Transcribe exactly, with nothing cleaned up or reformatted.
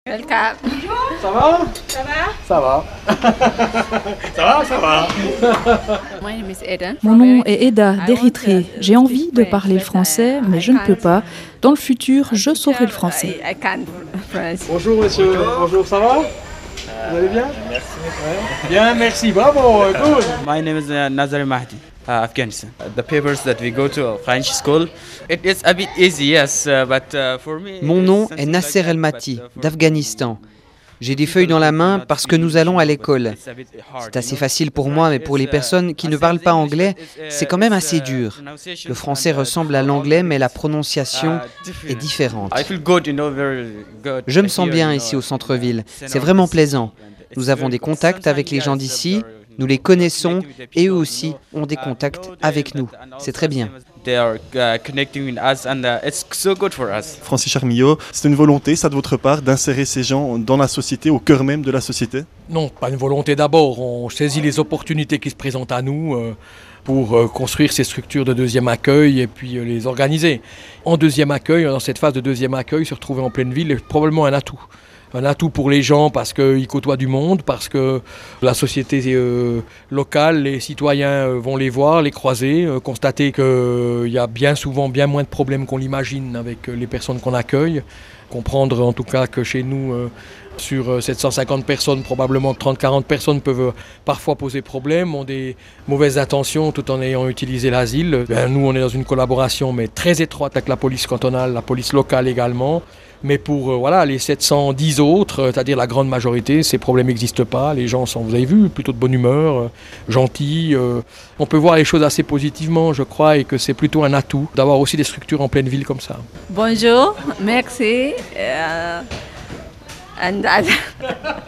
Welcome. Ça va? Ça va? Ça va. Ça va, ça va. Mon nom est Eda d'Érythrée. J'ai envie de parler le français, mais je ne peux pas. Dans le futur, je saurai le français. Bonjour monsieur, bonjour, ça va? Vous allez bien? Merci. Ouais. Bien, merci, bravo, good. My name is uh, Nazar Mahdi, uh, Afghanistan. Uh, the papers that we go to French school, it is a bit easy, yes, uh, but uh, for me. Mon nom est Nasser El Mati, d'Afghanistan. J'ai des feuilles dans la main parce que nous allons à l'école. C'est assez facile pour moi, mais pour les personnes qui ne parlent pas anglais, c'est quand même assez dur. Le français ressemble à l'anglais, mais la prononciation est différente. Je me sens bien ici au centre-ville. C'est vraiment plaisant. Nous avons des contacts avec les gens d'ici, nous les connaissons et eux aussi ont des contacts avec nous. C'est très bien. Francis Charmillot, c'est une volonté, ça de votre part, d'insérer ces gens dans la société, au cœur même de la société? Non, pas une volonté d'abord. On saisit les opportunités qui se présentent à nous euh, pour euh, construire ces structures de deuxième accueil et puis euh, les organiser. En deuxième accueil, dans cette phase de deuxième accueil, se retrouver en pleine ville est probablement un atout. Un atout pour les gens parce qu'ils côtoient du monde, parce que la société euh, locale, les citoyens euh, vont les voir, les croiser, euh, constater qu'il euh, y a bien souvent bien moins de problèmes qu'on l'imagine avec euh, les personnes qu'on accueille. Comprendre en tout cas que chez nous, euh, sur sept cent cinquante personnes, probablement trente à quarante personnes peuvent euh, parfois poser problème, ont des mauvaises intentions tout en ayant utilisé l'asile. Ben, nous, on est dans une collaboration mais très étroite avec la police cantonale, la police locale également. Mais pour euh, voilà, les sept cent dix autres, euh, c'est-à-dire la grande majorité, ces problèmes n'existent pas. Les gens sont, vous avez vu, plutôt de bonne humeur, euh, gentils. Euh, on peut voir les choses assez positivement, je crois, et que c'est plutôt un atout d'avoir aussi des structures en pleine ville comme ça. Bonjour, merci. Uh, and